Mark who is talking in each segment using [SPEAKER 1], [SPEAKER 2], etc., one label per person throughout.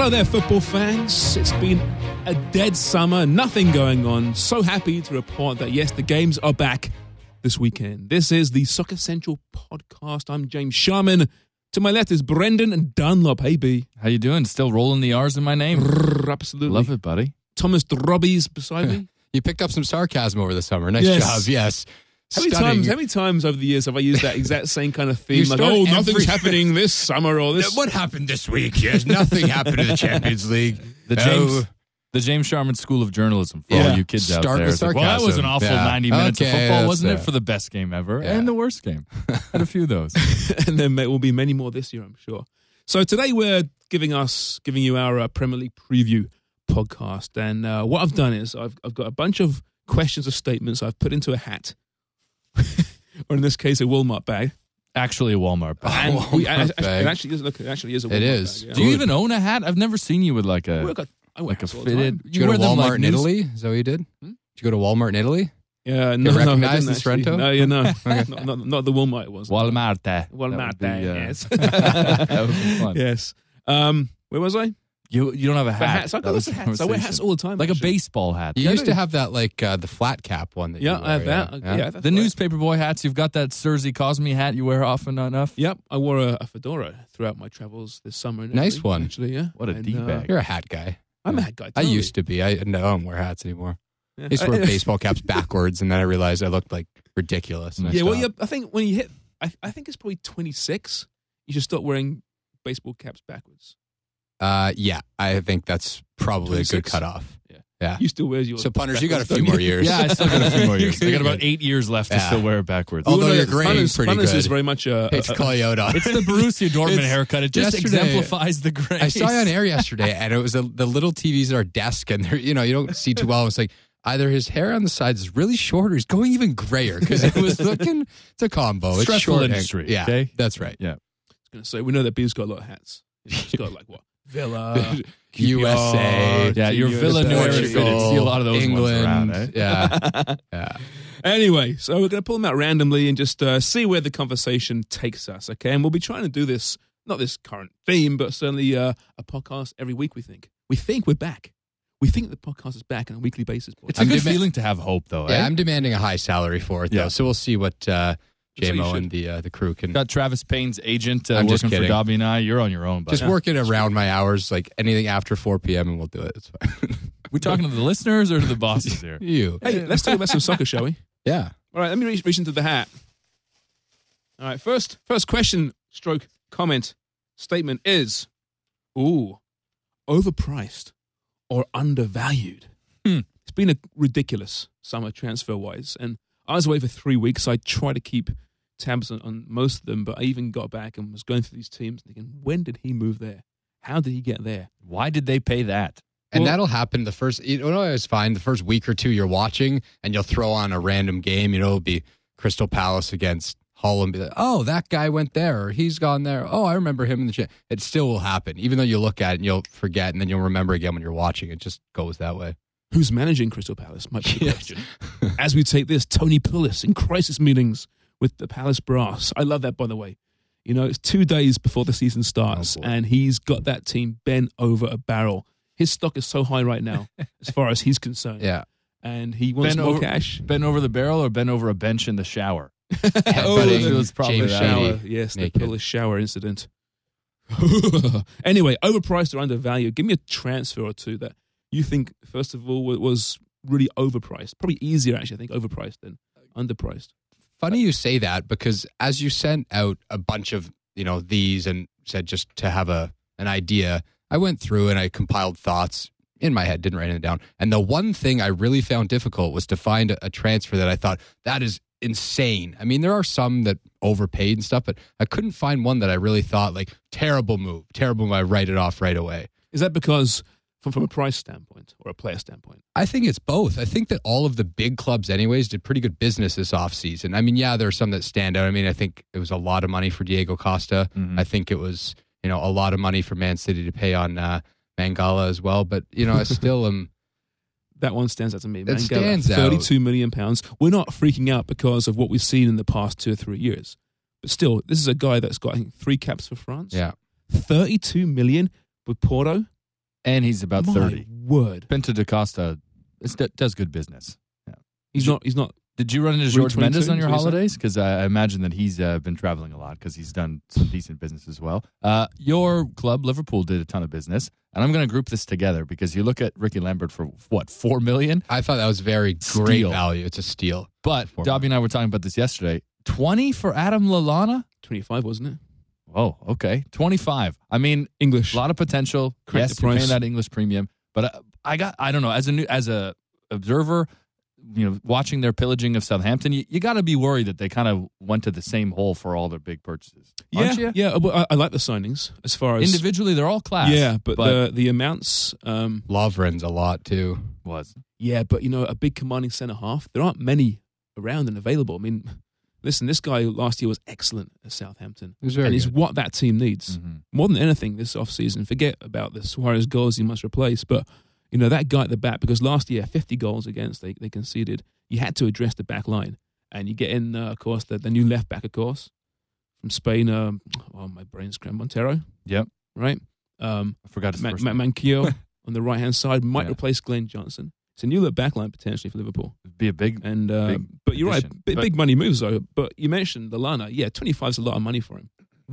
[SPEAKER 1] Hello there, football fans. It's been a dead summer, nothing going on. So happy to report that, yes, the games are back this weekend. This is the Soccer Central podcast. I'm James Sharman. To my left is Brendan Dunlop. Hey, B.
[SPEAKER 2] How you doing? Still rolling the R's in my name?
[SPEAKER 1] Absolutely.
[SPEAKER 2] Love it, buddy.
[SPEAKER 1] Thomas Drobby's beside me.
[SPEAKER 3] You picked up some sarcasm over the summer. Nice job. Yes.
[SPEAKER 1] How many times over the years have I used that exact same kind of theme? Like, nothing's happening this summer or this.
[SPEAKER 3] What happened this week? Yes, nothing happened in the Champions League.
[SPEAKER 2] The James Sharman School of Journalism for all you kids out there.
[SPEAKER 3] With sarcasm.
[SPEAKER 2] Well, that was an awful 90 minutes of football, wasn't it? For the best game ever and the worst game. Had a few of those.
[SPEAKER 1] And there will be many more this year, I'm sure. So today we're giving you our Premier League preview podcast. And what I've done is I've got a bunch of questions or statements I've put into a hat. Or in this case, a Walmart bag.
[SPEAKER 2] Actually, a Walmart bag.
[SPEAKER 1] It actually is. Look, it actually is a Walmart bag.
[SPEAKER 3] It is.
[SPEAKER 1] Yeah.
[SPEAKER 2] Do you even own a hat? I've never seen you with like a fitted.
[SPEAKER 3] Did you go to Walmart in Italy? Is that what you did? Did you go to Walmart in Italy?
[SPEAKER 1] Yeah,
[SPEAKER 3] no. Recognize the Sorrento?
[SPEAKER 1] No, not the Walmart it was.
[SPEAKER 2] Walmart.
[SPEAKER 1] Yes.
[SPEAKER 2] That would be fun.
[SPEAKER 1] Yes. Where was I?
[SPEAKER 2] You don't have a hat.
[SPEAKER 1] I wear hats all the time.
[SPEAKER 2] Like a baseball hat.
[SPEAKER 3] You used to have that the flat cap one. That
[SPEAKER 1] I have
[SPEAKER 3] that.
[SPEAKER 1] Yeah,
[SPEAKER 2] the newspaper boy hats. You've got that Serzi Cosme hat you wear often enough.
[SPEAKER 1] Yep, I wore a fedora throughout my travels this summer.
[SPEAKER 3] Nice one.
[SPEAKER 1] Actually, yeah.
[SPEAKER 2] What a D-bag.
[SPEAKER 3] You're a hat guy.
[SPEAKER 1] I'm a hat guy.
[SPEAKER 3] Totally. I used to be. I don't wear hats anymore. Yeah. I used to wear baseball caps backwards, and then I realized I looked like ridiculous.
[SPEAKER 1] I think when you hit, I think it's probably 26, you should start wearing baseball caps backwards.
[SPEAKER 3] Yeah, I think that's probably 26. A good cutoff. Yeah.
[SPEAKER 1] You still wear yours.
[SPEAKER 3] So, punters, you got a few more years.
[SPEAKER 2] Yeah, I still got a few more years. I got about 8 years left to still wear it backwards.
[SPEAKER 3] Although your gray's pretty good.
[SPEAKER 1] Is very much
[SPEAKER 3] it's Toyota.
[SPEAKER 2] It's the Borussia Dortmund haircut. It just exemplifies the gray.
[SPEAKER 3] I saw you on air yesterday, and it was the little TVs at our desk, and you don't see too well. It's like either his hair on the sides is really short, or he's going even grayer because it was looking. It's a combo.
[SPEAKER 2] Stressful
[SPEAKER 3] it's short
[SPEAKER 2] industry.
[SPEAKER 3] Yeah,
[SPEAKER 2] okay?
[SPEAKER 3] That's right.
[SPEAKER 2] Yeah,
[SPEAKER 1] I was going to say we know that B's got a lot of hats. He's got like what? Villa,
[SPEAKER 3] USA,
[SPEAKER 2] your Villa New Era fitted. See a lot of those
[SPEAKER 3] England,
[SPEAKER 2] ones around,
[SPEAKER 3] yeah.
[SPEAKER 1] Anyway, so we're going to pull them out randomly and just see where the conversation takes us, okay? And we'll be trying to do this, not this current theme, but certainly a podcast every week, we think. We think we're back. We think the podcast is back on a weekly basis. Boys.
[SPEAKER 2] It's a good feeling to have hope, though.
[SPEAKER 3] Yeah, I'm demanding a high salary for it, though, so we'll see what... JMO and the crew can...
[SPEAKER 2] Got Travis Payne's agent working for Dobby and I. You're on your own.
[SPEAKER 3] Just working around my hours, like anything after 4 p.m. and we'll do it. It's fine.
[SPEAKER 2] We talking to the listeners or to the bosses here?
[SPEAKER 3] You.
[SPEAKER 1] Hey, let's talk about some soccer, shall we?
[SPEAKER 3] Yeah.
[SPEAKER 1] All right, let me reach into the hat. All right, first question, stroke, comment, statement is, overpriced or undervalued? It's been a ridiculous summer transfer-wise, and I was away for 3 weeks. I tried to keep tabs on most of them, but I even got back and was going through these teams thinking, when did he move there? How did he get there?
[SPEAKER 2] Why did they pay that?
[SPEAKER 3] And that'll happen the first, it's fine. The first week or two you're watching and you'll throw on a random game. It'll be Crystal Palace against Hull and be like, oh, that guy went there or he's gone there. Oh, I remember him in the chat. It still will happen. Even though you look at it and you'll forget and then you'll remember again when you're watching. It just goes that way.
[SPEAKER 1] Who's managing Crystal Palace? Might be the question. As we take this, Tony Pulis in crisis meetings with the Palace brass. I love that, by the way. It's 2 days before the season starts, and he's got that team bent over a barrel. His stock is so high right now, as far as he's concerned.
[SPEAKER 3] Yeah.
[SPEAKER 1] And he wants more cash.
[SPEAKER 2] Bent over the barrel or bent over a bench in the shower?
[SPEAKER 3] It
[SPEAKER 2] was probably
[SPEAKER 3] James Shady.
[SPEAKER 1] Yes,
[SPEAKER 3] naked.
[SPEAKER 1] The Pulis shower incident. Anyway, overpriced or undervalued. Give me a transfer or two that you think, first of all, was really overpriced. Probably easier, actually, I think, overpriced than underpriced.
[SPEAKER 3] Funny you say that because as you sent out a bunch of, these and said just to have an idea, I went through and I compiled thoughts in my head, didn't write it down. And the one thing I really found difficult was to find a transfer that I thought, that is insane. I mean, there are some that overpaid and stuff, but I couldn't find one that I really thought, like, terrible move. I write it off right away.
[SPEAKER 1] Is that because... From a price standpoint or a player standpoint?
[SPEAKER 3] I think it's both. I think that all of the big clubs anyways did pretty good business this offseason. I mean, there are some that stand out. I mean, I think it was a lot of money for Diego Costa. Mm-hmm. I think it was, a lot of money for Man City to pay on Mangala as well. But, I still am...
[SPEAKER 1] That one stands out to me.
[SPEAKER 3] It stands out.
[SPEAKER 1] £32 million. We're not freaking out because of what we've seen in the past 2 or 3 years. But still, this is a guy that's got, I think, 3 caps for France.
[SPEAKER 3] Yeah.
[SPEAKER 1] 32 million with Porto.
[SPEAKER 2] And he's about 30.
[SPEAKER 1] Word.
[SPEAKER 2] Pinto da Costa does good business. Yeah.
[SPEAKER 1] He's not.
[SPEAKER 2] Did you run into George Mendes on your holidays? Because I imagine that he's been traveling a lot because he's done some decent business as well. Your club, Liverpool, did a ton of business. And I'm going to group this together because you look at Ricky Lambert for, what, $4 million?
[SPEAKER 3] I thought that was very great value. It's a steal.
[SPEAKER 2] But Dobby and I were talking about this yesterday. 20 for Adam Lallana?
[SPEAKER 1] 25, wasn't it?
[SPEAKER 2] Oh, okay. 25. I mean,
[SPEAKER 1] English.
[SPEAKER 2] A lot of potential.
[SPEAKER 1] Correct,
[SPEAKER 2] yes, you're paying that English premium. But I don't know, as a observer, watching their pillaging of Southampton, you got to be worried that they kind of went to the same hole for all their big purchases. Aren't you?
[SPEAKER 1] Yeah. I like the signings as far as
[SPEAKER 2] individually, they're all class.
[SPEAKER 1] Yeah, but the amounts.
[SPEAKER 3] Lovren's a lot too.
[SPEAKER 1] Yeah, but a big commanding centre half. There aren't many around and available. I mean, listen, this guy last year was excellent at Southampton, and he's what that team needs more than anything this offseason. Forget about the Suarez goals he must replace, but. That guy at the back, because last year, 50 goals against, they conceded. You had to address the back line. And you get in, of course, the new left back, of course, from Spain. My brain's crammed. Montero.
[SPEAKER 2] Yep.
[SPEAKER 1] Right?
[SPEAKER 2] I forgot his first name.
[SPEAKER 1] Manquillo on the right-hand side might replace Glenn Johnson. It's a new back line potentially for Liverpool.
[SPEAKER 2] It'd be a big
[SPEAKER 1] but you're
[SPEAKER 2] addition.
[SPEAKER 1] Right, big money moves, though. But you mentioned Lallana. Yeah, 25 is a lot of money for him.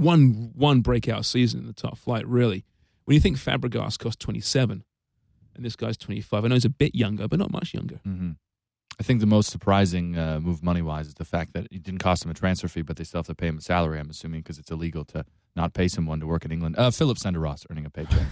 [SPEAKER 1] One breakout season in the top flight, really. When you think Fabregas cost 27, and this guy's 25. I know he's a bit younger, but not much younger.
[SPEAKER 2] Mm-hmm. I think the most surprising move money-wise is the fact that it didn't cost him a transfer fee, but they still have to pay him a salary, I'm assuming, because it's illegal to not pay someone to work in England. Philip Senderos earning a paycheck.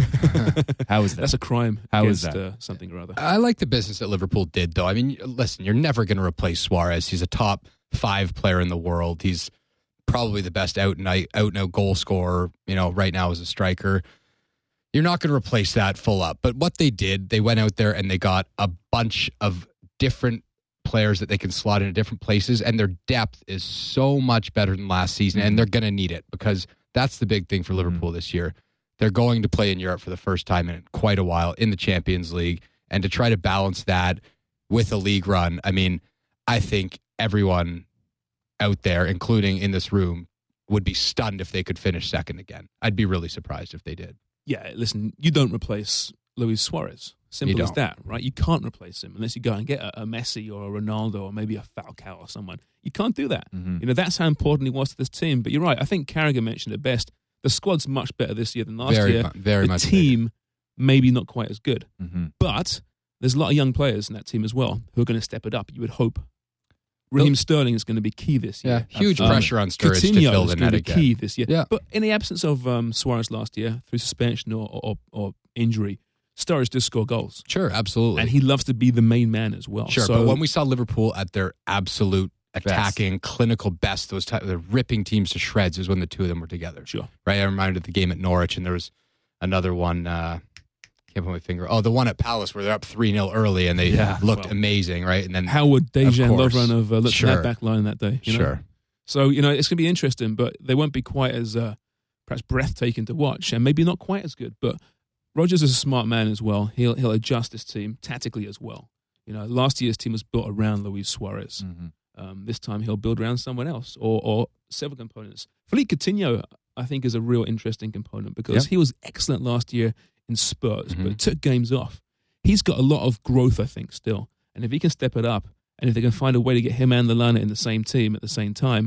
[SPEAKER 2] How is that?
[SPEAKER 1] That's a crime.
[SPEAKER 2] How
[SPEAKER 1] against,
[SPEAKER 2] is that?
[SPEAKER 1] Something or other.
[SPEAKER 3] I like the business that Liverpool did, though. I mean, listen, you're never going to replace Suarez. He's a top 5 player in the world. He's probably the best out-and-out goal scorer, right now as a striker. You're not going to replace that full up. But what they did, they went out there and they got a bunch of different players that they can slot into different places, and their depth is so much better than last season, and they're going to need it because that's the big thing for Liverpool this year. They're going to play in Europe for the first time in quite a while in the Champions League, and to try to balance that with a league run, I mean, I think everyone out there, including in this room, would be stunned if they could finish second again. I'd be really surprised if they did.
[SPEAKER 1] Yeah, listen, you don't replace Luis Suarez. Simple as that, right? You can't replace him unless you go and get a Messi or a Ronaldo or maybe a Falcao or someone. You can't do that. That's how important he was to this team. But you're right. I think Carragher mentioned it best. The squad's much better this year than last year.
[SPEAKER 3] Very much.
[SPEAKER 1] The team, maybe not quite as good. But there's a lot of young players in that team as well who are going to step it up, you would hope. Raheem Sterling is going to to be key this year.
[SPEAKER 3] Yeah, huge pressure on Sturridge to fill the net again.
[SPEAKER 1] Key this year.
[SPEAKER 3] Yeah.
[SPEAKER 1] But in the absence of Suarez last year, through suspension or injury, Sturridge does score goals.
[SPEAKER 3] Sure, absolutely.
[SPEAKER 1] And he loves to be the main man as well.
[SPEAKER 3] Sure, but when we saw Liverpool at their absolute attacking, clinical best, they're ripping teams to shreds, was when the two of them were together.
[SPEAKER 1] Sure.
[SPEAKER 3] Right? I reminded of the game at Norwich, and there was another one, can't put my finger. Oh, the one at Palace where they're up 3-0 early and they looked amazing, right? And then
[SPEAKER 1] how would Dejan Lovren have looked at that back line that day?
[SPEAKER 3] Sure.
[SPEAKER 1] So, it's going to be interesting, but they won't be quite as perhaps breathtaking to watch and maybe not quite as good. But Rodgers is a smart man as well. He'll adjust his team tactically as well. Last year's team was built around Luis Suarez. This time he'll build around someone else or several components. Philippe Coutinho, I think, is a real interesting component because he was excellent last year in Spurs, but took games off. He's got a lot of growth, I think, still. And if he can step it up, and if they can find a way to get him and Lallana in the same team at the same time,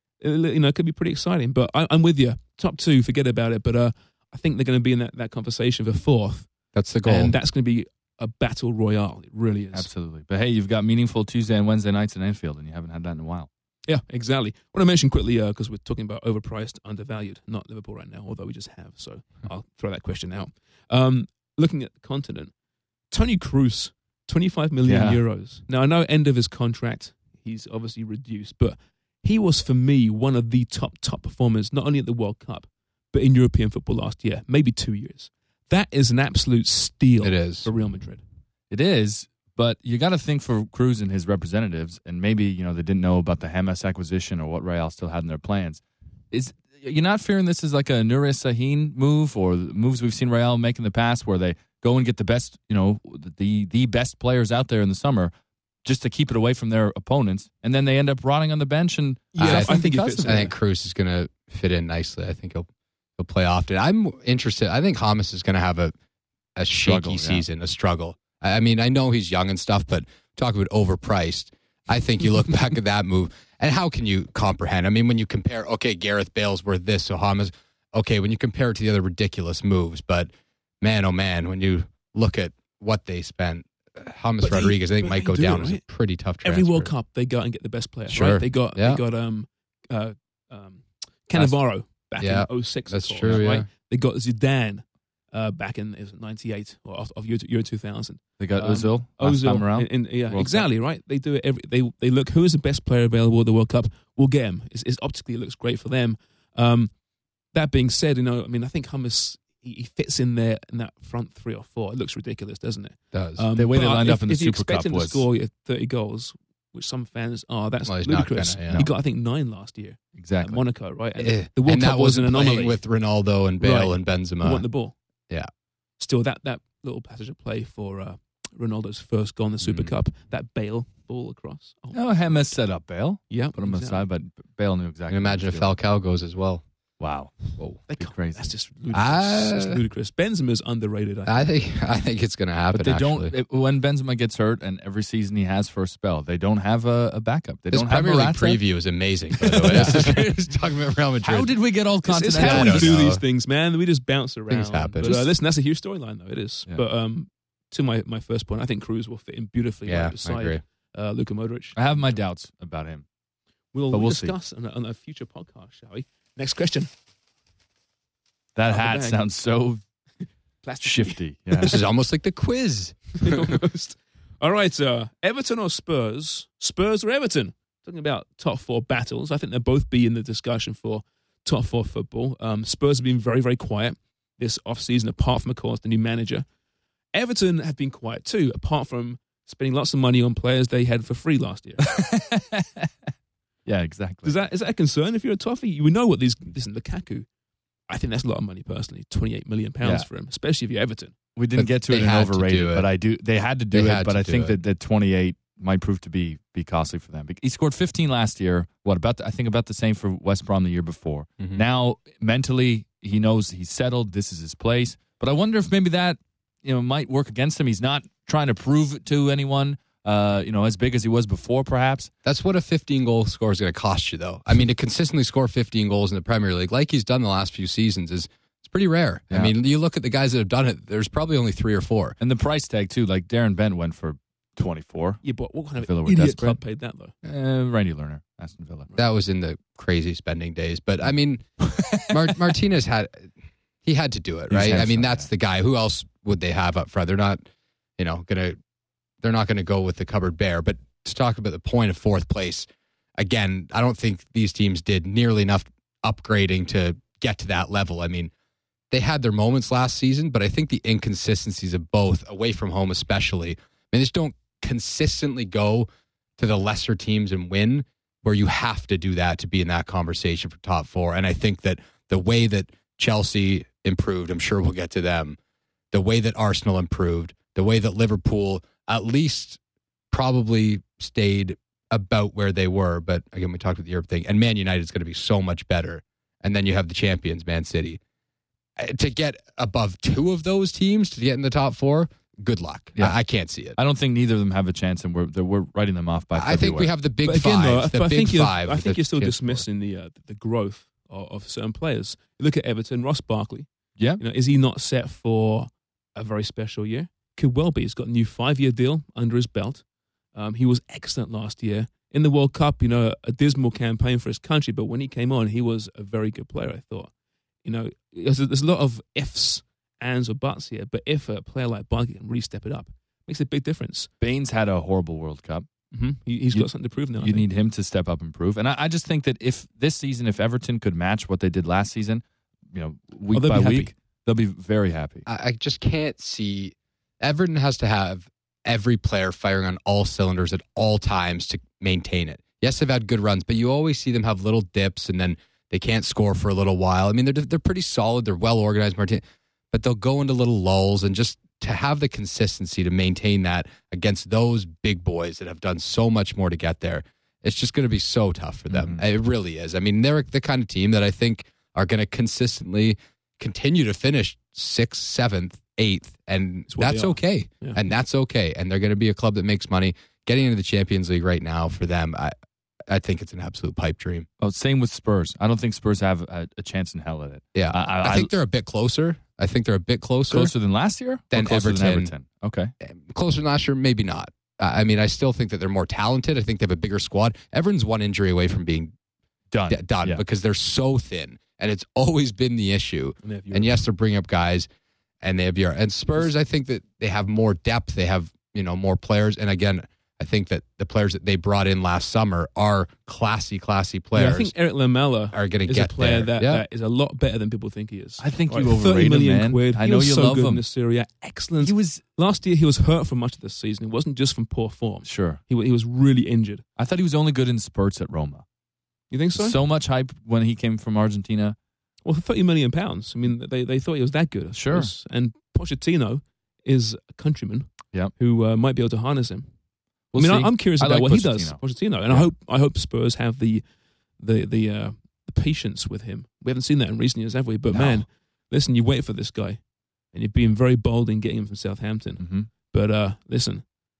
[SPEAKER 1] it could be pretty exciting. But I'm with you. Top 2, forget about it. But I think they're going to be in that conversation for 4th.
[SPEAKER 3] That's the goal.
[SPEAKER 1] And that's going to be a battle royale. It really is.
[SPEAKER 2] Absolutely. But hey, you've got meaningful Tuesday and Wednesday nights in Anfield, and you haven't had that in a while.
[SPEAKER 1] Yeah, exactly. I want to mention quickly, because we're talking about overpriced, undervalued, not Liverpool right now, although we just have. So I'll throw that question out. Looking at the continent, Toni Kroos, 25 million euros. Now, I know end of his contract, he's obviously reduced, but he was, for me, one of the top performers, not only at the World Cup, but in European football last year, maybe 2 years. That is an absolute steal for Real Madrid.
[SPEAKER 2] It is, but you got to think for Kroos and his representatives, and maybe they didn't know about the Hamas acquisition or what Real still had in their plans. You're not fearing this is like a Nuri Sahin move or the moves we've seen Real make in the past where they go and get the best, the best players out there in the summer just to keep it away from their opponents, and then they end up rotting on the bench. And
[SPEAKER 3] I think Kroos is going to fit in nicely. I think he'll play often. I'm interested. I think Hamas is going to have a a shaky season, a struggle. I mean, I know he's young and stuff, but talk about overpriced. I think you look back at that move, and how can you comprehend? I mean, when you compare, okay, Gareth Bale's worth this, so James, okay, when you compare it to the other ridiculous moves, but man, oh man, when you look at what they spent, James Rodriguez, I think, might go down as a pretty tough transfer.
[SPEAKER 1] Every World Cup, they go and get the best player.
[SPEAKER 3] Sure.
[SPEAKER 1] Right? They got Cannavaro back in 2006.
[SPEAKER 3] That's true,
[SPEAKER 1] right? They got Zidane back in 98 or of year 2000.
[SPEAKER 2] They got Ozil last time around.
[SPEAKER 1] Exactly, right? They do it they look, who is the best player available at the World Cup? We'll get him. It's optically, it looks great for them. That being said, I think Hummus, he fits in there in that front 3 or 4. It looks ridiculous, doesn't it?
[SPEAKER 3] It does.
[SPEAKER 2] The way they lined up in the Super Cup
[SPEAKER 1] was... If you expect him to score 30 goals, which some fans are, that's ludicrous. He got, I think, 9 last year.
[SPEAKER 2] Exactly.
[SPEAKER 1] At Monaco, right? And the World Cup was an anomaly.
[SPEAKER 3] With Ronaldo and Bale and Benzema.
[SPEAKER 1] Who want the ball.
[SPEAKER 3] Yeah.
[SPEAKER 1] Still, that little passage of play for Ronaldo's first goal in the Super Cup, that Bale ball across.
[SPEAKER 2] James set up Bale.
[SPEAKER 1] Yeah.
[SPEAKER 2] Put him aside, but Bale knew exactly.
[SPEAKER 3] And imagine if Falcao goes as well.
[SPEAKER 2] Wow. Whoa.
[SPEAKER 1] Crazy. That's just ludicrous. That's ludicrous. Benzema's underrated,
[SPEAKER 3] I think it's going to happen.
[SPEAKER 2] But they don't. When Benzema gets hurt, and every season he has for a spell, they don't have a backup. They don't have
[SPEAKER 3] Premier League preview is amazing, by the way. Just talking about Real Madrid.
[SPEAKER 2] How did we get all continental?
[SPEAKER 1] It's how we do these things, man. We just bounce around.
[SPEAKER 3] Things happen.
[SPEAKER 1] But listen, that's a huge storyline, though. It is. Yeah. But to my first point, I think Kroos will fit in beautifully right beside Luka Modric.
[SPEAKER 2] I have my doubts about him.
[SPEAKER 1] We'll discuss on a future podcast, shall we? Next question.
[SPEAKER 2] That hat sounds so shifty. Yeah.
[SPEAKER 3] This is almost like the quiz.
[SPEAKER 1] Almost. All right, Everton or Spurs? Spurs or Everton? Talking about top 4 battles. I think they'll both be in the discussion for top 4 football. Spurs have been very, very quiet this off-season, apart from, of course, the new manager. Everton have been quiet too, apart from spending lots of money on players they had for free last year.
[SPEAKER 2] Yeah, exactly.
[SPEAKER 1] Is that a concern if you're a Toffee? You know what listen, Lukaku, I think that's a lot of money personally. £28 million for him, especially if you're Everton.
[SPEAKER 2] We didn't get to it in overrated, but they had to do it. But I think that 28 might prove to be costly for them. He scored 15 last year. I think about the same for West Brom the year before. Mm-hmm. Now mentally he knows he's settled. This is his place. But I wonder if maybe that might work against him. He's not trying to prove it to anyone. As big as he was before, perhaps.
[SPEAKER 3] That's what a 15-goal score is going to cost you, though. I mean, to consistently score 15 goals in the Premier League, like he's done the last few seasons, it's pretty rare. Yeah. I mean, you look at the guys that have done it, there's probably only 3 or 4.
[SPEAKER 2] And the price tag, too, like Darren Bent went for 24.
[SPEAKER 1] Yeah, but what kind of idiot club paid that, though?
[SPEAKER 2] Randy Lerner, Aston Villa.
[SPEAKER 3] That was in the crazy spending days. But, I mean, Martinez had to do it, right? I mean, that's the guy. Who else would they have up front? They're not, they're not going to go with the cupboard bare. But to talk about the point of 4th place, again, I don't think these teams did nearly enough upgrading to get to that level. I mean, they had their moments last season, but I think the inconsistencies of both, away from home especially, they just don't consistently go to the lesser teams and win, where you have to do that to be in that conversation for top 4. And I think that the way that Chelsea improved, I'm sure we'll get to them, the way that Arsenal improved, the way that Liverpool at least probably stayed about where they were. But again, we talked about the Europe thing. And Man United is going to be so much better. And then you have the champions, Man City. To get above 2 of those teams, to get in the top 4, good luck. Yeah. I can't see it.
[SPEAKER 2] I don't think neither of them have a chance, and we're writing them off by February.
[SPEAKER 3] I think we have the big five. I think
[SPEAKER 1] you're still dismissing the growth of certain players. You look at Everton, Ross Barkley.
[SPEAKER 2] Yeah.
[SPEAKER 1] Is he not set for a very special year? Could well be. He's got a new 5-year deal under his belt. He was excellent last year. In the World Cup, a dismal campaign for his country, but when he came on, he was a very good player, I thought. There's a lot of ifs, ands, or buts here, but if a player like Barkley can really step it up, makes a big difference.
[SPEAKER 2] We've had a horrible World Cup.
[SPEAKER 1] Mm-hmm. He's got something to prove now.
[SPEAKER 2] You need him to step up and prove. And I just think that if this season, if Everton could match what they did last season, week by week, they'll be very happy.
[SPEAKER 3] I just can't see. Everton has to have every player firing on all cylinders at all times to maintain it. Yes, they've had good runs, but you always see them have little dips, and then they can't score for a little while. I mean, they're pretty solid. They're well organized, Martin, but they'll go into little lulls, and just to have the consistency to maintain that against those big boys that have done so much more to get there, it's just going to be so tough for them. Mm-hmm. It really is. I mean, they're the kind of team that I think are going to consistently continue to finish 6th, 7th, 8th, and
[SPEAKER 1] what
[SPEAKER 3] that's
[SPEAKER 1] they are.
[SPEAKER 3] okay.
[SPEAKER 1] Yeah.
[SPEAKER 3] And that's okay. And they're going to be a club that makes money. Getting into the Champions League right now for them, I think it's an absolute pipe dream.
[SPEAKER 2] Oh, same with Spurs. I don't think Spurs have a chance in hell at it.
[SPEAKER 3] Yeah, I think they're a bit closer. I think they're a bit closer
[SPEAKER 2] than last year?
[SPEAKER 3] Than
[SPEAKER 2] Or closer
[SPEAKER 3] Everton.
[SPEAKER 2] Than Everton. Okay.
[SPEAKER 3] Closer than last year, maybe not. I mean, I still think that they're more talented. I think they have a bigger squad. Everton's one injury away from being
[SPEAKER 2] Done. Yeah.
[SPEAKER 3] because they're so thin, and it's always been the issue. And yes, they're bringing up guys, and they have Europe. And Spurs, I think that they have more depth. They have more players. And again, I think that the players that they brought in last summer are classy players.
[SPEAKER 1] Yeah, I think Eric Lamela
[SPEAKER 3] are going to
[SPEAKER 1] is
[SPEAKER 3] get
[SPEAKER 1] a player
[SPEAKER 3] there.
[SPEAKER 1] that is a lot better than people think he is.
[SPEAKER 2] I think
[SPEAKER 1] Right,
[SPEAKER 2] you
[SPEAKER 1] 30
[SPEAKER 2] overrate him,
[SPEAKER 1] million
[SPEAKER 2] man.
[SPEAKER 1] quid.
[SPEAKER 2] I
[SPEAKER 1] He
[SPEAKER 2] know
[SPEAKER 1] was
[SPEAKER 2] you
[SPEAKER 1] so
[SPEAKER 2] love
[SPEAKER 1] good
[SPEAKER 2] him.
[SPEAKER 1] in this Syria. Excellent.
[SPEAKER 2] He was
[SPEAKER 1] Last year he was hurt for much of the season. It wasn't just from poor form.
[SPEAKER 2] sure.
[SPEAKER 1] He was really injured.
[SPEAKER 2] I thought he was only good in spurts at Roma.
[SPEAKER 1] You think so?
[SPEAKER 2] So much hype when he came from Argentina.
[SPEAKER 1] Well, for £30 million, I mean, they thought he was that good. I
[SPEAKER 2] Sure.
[SPEAKER 1] suppose. And Pochettino is a countryman
[SPEAKER 2] Yep.
[SPEAKER 1] who might be able to harness him.
[SPEAKER 2] We'll
[SPEAKER 1] I mean,
[SPEAKER 2] see.
[SPEAKER 1] I'm curious
[SPEAKER 2] I
[SPEAKER 1] about
[SPEAKER 2] like
[SPEAKER 1] what he does,
[SPEAKER 2] Pochettino.
[SPEAKER 1] Pochettino, and
[SPEAKER 2] Yeah.
[SPEAKER 1] I hope Spurs have the patience with him. We haven't seen that in recent years, have we? But
[SPEAKER 2] No.
[SPEAKER 1] man, listen, you wait for this guy, and you're being very bold in getting him from Southampton.
[SPEAKER 2] Mm-hmm.
[SPEAKER 1] But listen,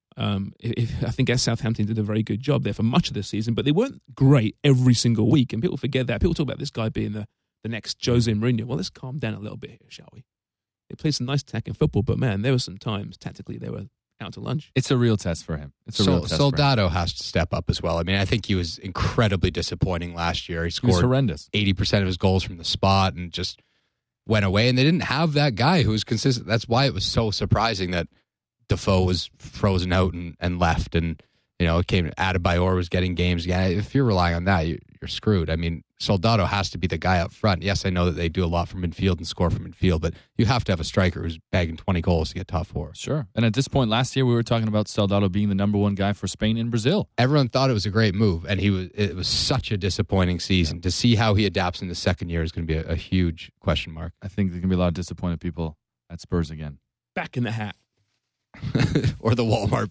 [SPEAKER 1] I think Southampton did a very good job there for much of the season, but they weren't great every single week, and people forget that. People talk about this guy being the next Jose Mourinho. Well, let's calm down a little bit here, shall we? They played some nice attacking football, but man, there were some times tactically they were out to lunch.
[SPEAKER 2] It's a real test for him. It's a real test for him.
[SPEAKER 3] Soldado has to step up as well. I mean, I think he was incredibly disappointing last year. He
[SPEAKER 2] He was
[SPEAKER 3] scored
[SPEAKER 2] horrendous.
[SPEAKER 3] 80% of his goals from the spot and just went away. And they didn't have that guy who was consistent. That's why it was so surprising that Defoe was frozen out and left. And, it came, Adebayor was getting games again. If you're relying on that, you're screwed. I mean, Soldado has to be the guy up front. Yes, I know that they do a lot from midfield and score from midfield, but you have to have a striker who's bagging 20 goals to get top four.
[SPEAKER 2] Sure. And at this point last year, we were talking about Soldado being the number one guy for Spain and Brazil.
[SPEAKER 3] Everyone thought it was a great move, and it was such a disappointing season. To see how he adapts in the second year is going to be a huge question mark.
[SPEAKER 2] I think there's going to be a lot of disappointed people at Spurs again.
[SPEAKER 1] Back in the hat.
[SPEAKER 3] Or the Walmart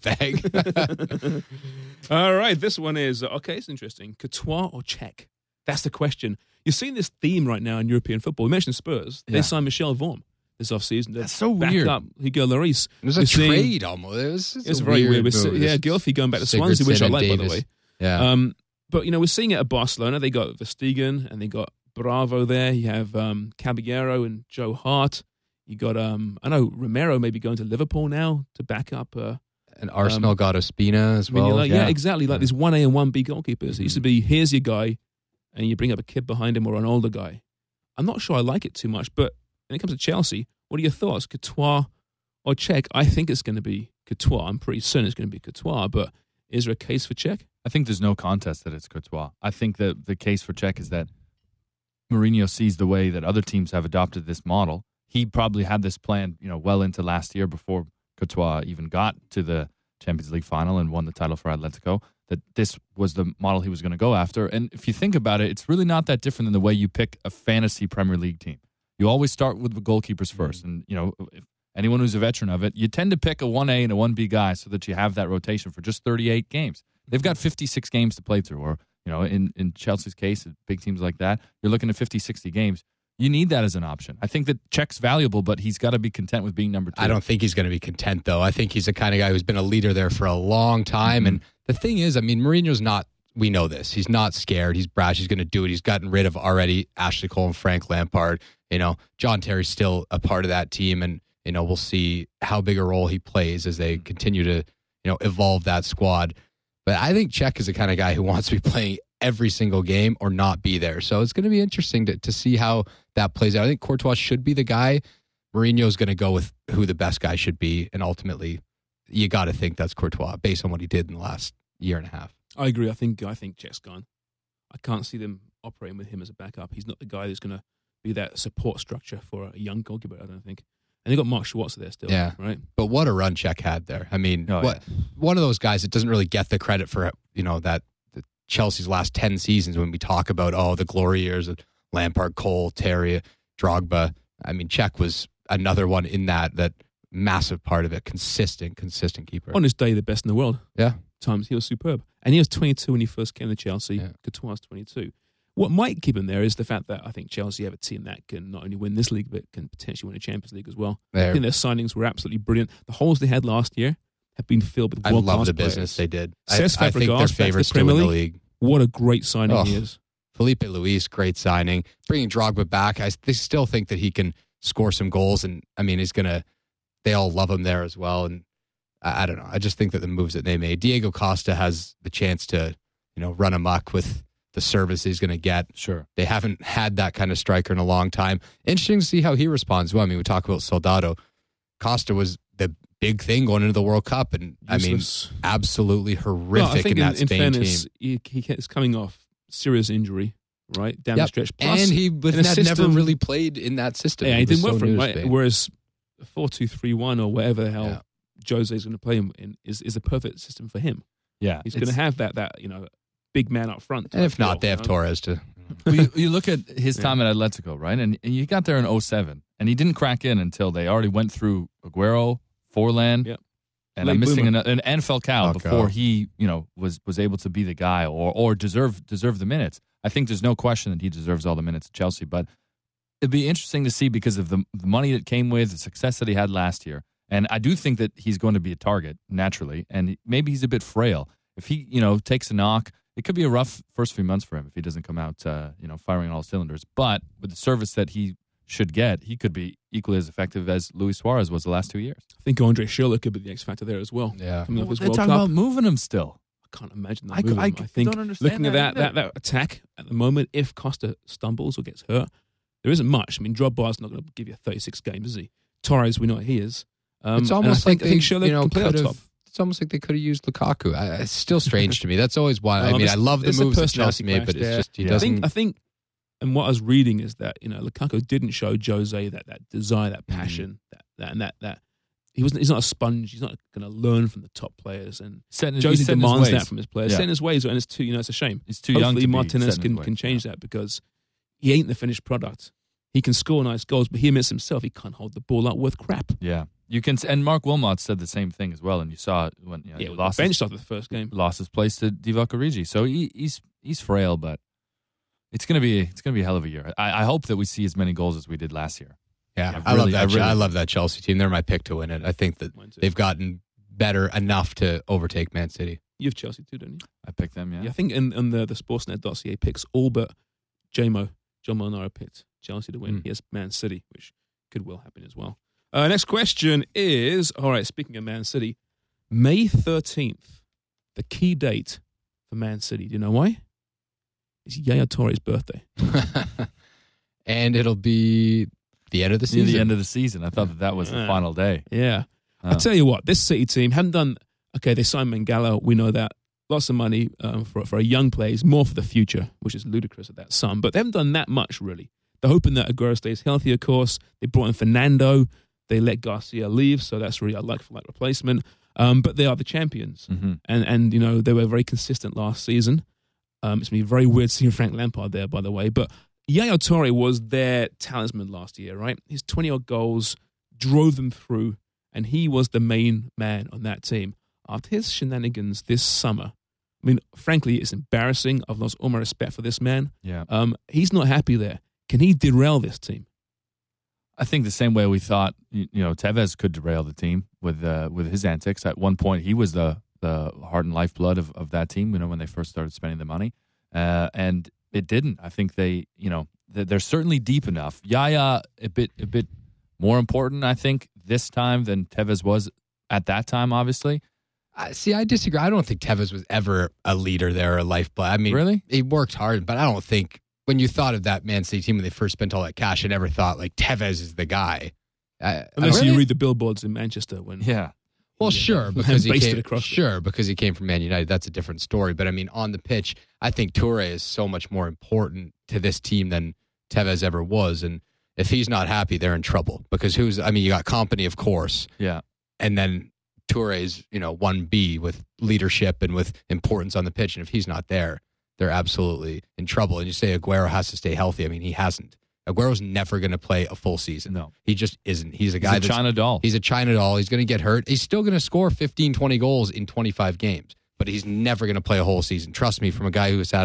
[SPEAKER 3] bag.
[SPEAKER 1] All right, this one is, it's interesting. Courtois or Czech? That's the question. You're seeing this theme right now in European football. We mentioned Spurs. They
[SPEAKER 2] Yeah.
[SPEAKER 1] signed Michel Vorm this offseason.
[SPEAKER 2] That's so
[SPEAKER 1] back
[SPEAKER 2] weird.
[SPEAKER 1] up Hugo Lloris.
[SPEAKER 3] It was a
[SPEAKER 1] We're seeing-
[SPEAKER 3] trade almost.
[SPEAKER 1] It's very weird.
[SPEAKER 3] move.
[SPEAKER 1] Yeah, Gylfi going back to Swansea, which I
[SPEAKER 3] Sigurdsson and
[SPEAKER 1] like, by the
[SPEAKER 3] Davis.
[SPEAKER 1] way.
[SPEAKER 3] Yeah.
[SPEAKER 1] But, we're seeing it at Barcelona. They got Verstegen and they got Bravo there. You have Caballero and Joe Hart. You got, I know Romero may be going to Liverpool now to back up.
[SPEAKER 3] And Arsenal got Ospina as well.
[SPEAKER 1] Mignolet. Yeah, exactly. Like these 1A and 1B goalkeepers. It used to be, here's your guy, and you bring up a kid behind him or an older guy. I'm not sure I like it too much, but when it comes to Chelsea, what are your thoughts? Courtois or Czech? I think it's going to be Courtois. I'm pretty certain it's going to be Courtois, but is there a case for Czech?
[SPEAKER 2] I think there's no contest that it's Courtois. I think that the case for Czech is that Mourinho sees the way that other teams have adopted this model. He probably had this plan, well into last year before Courtois even got to the Champions League final and won the title for Atletico, that this was the model he was going to go after. And if you think about it, it's really not that different than the way you pick a fantasy Premier League team. You always start with the goalkeepers first. And, if anyone who's a veteran of it, you tend to pick a 1A and a 1B guy so that you have that rotation for just 38 games. They've got 56 games to play through, or, in Chelsea's case, big teams like that, you're looking at 50, 60 games. You need that as an option. I think that Czech's valuable, but he's got to be content with being number two.
[SPEAKER 3] I don't think he's going to be content, though. I think he's the kind of guy who's been a leader there for a long time.
[SPEAKER 2] Mm-hmm.
[SPEAKER 3] And the thing is, I mean, Mourinho's not, we know this. He's not scared. He's brash. He's going to do it. He's gotten rid of already Ashley Cole and Frank Lampard. John Terry's still a part of that team. And, we'll see how big a role he plays as they continue to, evolve that squad. But I think Czech is the kind of guy who wants to be playing every single game or not be there. So it's going to be interesting to see how that plays out. I think Courtois should be the guy. Mourinho's going to go with who the best guy should be. And ultimately, you got to think that's Courtois based on what he did in the last year and a half.
[SPEAKER 1] I agree. I think Czech's gone. I can't see them operating with him as a backup. He's not the guy who's going to be that support structure for a young goalkeeper, I don't think. And they got Mark Schwarzer there still, right?
[SPEAKER 3] But what a run Czech had there. I mean, one of those guys that doesn't really get the credit for, that Chelsea's last 10 seasons when we talk about, the glory years of Lampard, Cole, Terry, Drogba. I mean, Czech was another one in that massive part of it. Consistent keeper.
[SPEAKER 1] On his day, the best in the world.
[SPEAKER 3] Yeah.
[SPEAKER 1] Times he was superb. And he was 22 when he first came to Chelsea.
[SPEAKER 3] Yeah.
[SPEAKER 1] Courtois was 22. What might keep him there is the fact that I think Chelsea have a team that can not only win this league, but can potentially win a Champions League as well. I think their signings were absolutely brilliant. The holes they had last year have been filled with world-class
[SPEAKER 3] I love the
[SPEAKER 1] players.
[SPEAKER 3] business they did.
[SPEAKER 1] Cesc
[SPEAKER 3] I think they're favorites to win the league.
[SPEAKER 1] What a great signing he is.
[SPEAKER 3] Felipe Luis, great signing. Bringing Drogba back, they still think that he can score some goals, and I mean, they all love him there as well. And I don't know. I just think that the moves that they made, Diego Costa has the chance to, run amok with the service he's going to get.
[SPEAKER 2] Sure.
[SPEAKER 3] They haven't had that kind of striker in a long time. Interesting to see how he responds. Well, I mean, we talk about Soldado. Costa was the big thing going into the World Cup, and
[SPEAKER 1] Useless.
[SPEAKER 3] I mean, absolutely horrific in that Spain
[SPEAKER 1] fairness,
[SPEAKER 3] team.
[SPEAKER 1] He is coming off serious injury, right, down the stretch. Plus,
[SPEAKER 3] and he had never really played in that system.
[SPEAKER 1] Yeah, he didn't work for him, right? Whereas 4-2-3-1 or whatever the hell Jose's going to play him in is a perfect system for him.
[SPEAKER 2] Yeah,
[SPEAKER 1] he's going to have that big man up front.
[SPEAKER 3] And if not, they have Torres to.
[SPEAKER 2] Well, you look at his time at Atletico, right? And you got there in 2007, and he didn't crack in until they already went through Aguero, Forlan, and I'm missing another, and Falcao before he, was able to be the guy or deserve the minutes. I think there's no question that he deserves all the minutes at Chelsea, but it'd be interesting to see because of the money that came with the success that he had last year. And I do think that he's going to be a target naturally, and maybe he's a bit frail. If he, takes a knock, it could be a rough first few months for him if he doesn't come out, firing on all cylinders. But with the service that he should get, he could be equally as effective as Luis Suarez was the last 2 years.
[SPEAKER 1] I think Andre Schürrle could be the X factor there as well.
[SPEAKER 3] Yeah,
[SPEAKER 1] coming off his
[SPEAKER 2] they're
[SPEAKER 1] World
[SPEAKER 2] talking
[SPEAKER 1] Cup.
[SPEAKER 2] about moving him still.
[SPEAKER 1] I can't imagine that. I think
[SPEAKER 2] don't understand
[SPEAKER 1] looking at that attack at the moment, if Costa stumbles or gets hurt, there isn't much. I mean, Drogba's not going to give you 36 games, is he? Torres, we know what he is.
[SPEAKER 3] It's almost like they
[SPEAKER 1] could have.
[SPEAKER 3] It's almost like they could have used Lukaku. It's still strange to me. That's always why. I love the moves that Chelsea made, but it's just he doesn't.
[SPEAKER 1] I think, and what I was reading is that Lukaku didn't show Jose that desire, that passion, that he's not a sponge. He's not going to learn from the top players, and Jose demands that from his players. Set in his ways, and it's too. It's a shame.
[SPEAKER 2] He's too young.
[SPEAKER 1] Hopefully, Martinez can change that because he ain't the finished product. He can score nice goals, but he admits himself he can't hold the ball up worth crap.
[SPEAKER 2] Yeah, you can. And Mark Wilmot said the same thing as well. And you saw it when he lost
[SPEAKER 1] benched after the first game,
[SPEAKER 2] lost his place to Divock Origi. So he's frail, but it's gonna be a hell of a year. I hope that we see as many goals as we did last year.
[SPEAKER 3] Yeah, I love that Chelsea team. They're my pick to win it. I think that they've gotten better enough to overtake Man City.
[SPEAKER 1] You have Chelsea too, don't you?
[SPEAKER 2] I picked them. Yeah,
[SPEAKER 1] I think in the Sportsnet dossier picks all but John Molinaro picked Chelsea to win. He has Man City, which could well happen as well. Next question is, all right, speaking of Man City, May 13th, the key date for Man City. Do you know why? It's Yaya Touré's birthday.
[SPEAKER 3] And it'll be the end of the season.
[SPEAKER 2] The end of the season. I thought that was the final day.
[SPEAKER 1] Yeah. I'll tell you what, this City team haven't done, they signed Mangala, we know that. Lots of money for a young player. It's more for the future, which is ludicrous at that sum. But they haven't done that much, really. They're hoping that Aguero stays healthy, of course. They brought in Fernando. They let Garcia leave, so that's really a like-for-like replacement. But they are the champions.
[SPEAKER 2] Mm-hmm.
[SPEAKER 1] And they were very consistent last season. It's going to be very weird seeing Frank Lampard there, by the way. But Yaya Touré was their talisman last year, right? His 20-odd goals drove them through, and he was the main man on that team. After his shenanigans this summer, I mean, frankly, it's embarrassing. I've lost all my respect for this man.
[SPEAKER 2] Yeah.
[SPEAKER 1] He's not happy there. Can he derail this team?
[SPEAKER 2] I think the same way we thought, Tevez could derail the team with his antics. At one point, he was the heart and lifeblood of that team, when they first started spending the money. And it didn't. I think they're certainly deep enough. Yaya, a bit more important, I think, this time than Tevez was at that time, obviously.
[SPEAKER 3] See, I disagree. I don't think Tevez was ever a leader there, a lifeblood. I mean,
[SPEAKER 2] really?
[SPEAKER 3] He worked hard, but I don't think when you thought of that Man City team when they first spent all that cash, I never thought Tevez is the guy.
[SPEAKER 1] Unless you read the billboards in Manchester when.
[SPEAKER 2] Yeah.
[SPEAKER 3] Well, sure, because he came from Man United. That's a different story. But I mean, on the pitch, I think Touré is so much more important to this team than Tevez ever was. And if he's not happy, they're in trouble. Because you got Kompany, of course.
[SPEAKER 2] Yeah.
[SPEAKER 3] And then Touré's, 1B with leadership and with importance on the pitch. And if he's not there, they're absolutely in trouble. And you say Aguero has to stay healthy. I mean, he hasn't. Aguero's never going to play a full season.
[SPEAKER 2] No.
[SPEAKER 3] He just isn't. He's a guy
[SPEAKER 2] He's a China doll.
[SPEAKER 3] He's a China doll. He's going to get hurt. He's still going to score 15, 20 goals in 25 games. But he's never going to play a whole season. Trust me, from a guy who has had him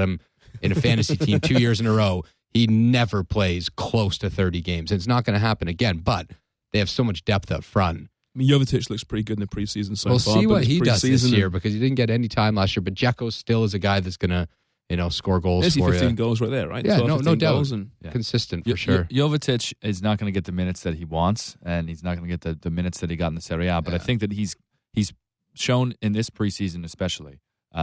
[SPEAKER 3] in a fantasy team 2 years in a row, he never plays close to 30 games. It's not going to happen again, but they have so much depth up front.
[SPEAKER 1] I mean, Jovetic looks pretty good in the preseason so
[SPEAKER 3] We'll
[SPEAKER 1] far.
[SPEAKER 3] see what he does this
[SPEAKER 1] preseason
[SPEAKER 3] year because he didn't get any time last year, but Dzeko still is a guy that's going to, score goals
[SPEAKER 1] There's
[SPEAKER 3] for
[SPEAKER 1] 15
[SPEAKER 3] you.
[SPEAKER 1] goals right there, right?
[SPEAKER 3] Yeah,
[SPEAKER 1] 12,
[SPEAKER 3] no
[SPEAKER 1] 15
[SPEAKER 3] doubt.
[SPEAKER 1] goals and
[SPEAKER 3] Consistent for sure.
[SPEAKER 2] Jovetic is not going to get the minutes that he wants, and he's not going to get the minutes that he got in the Serie A. But I think that he's shown in this preseason especially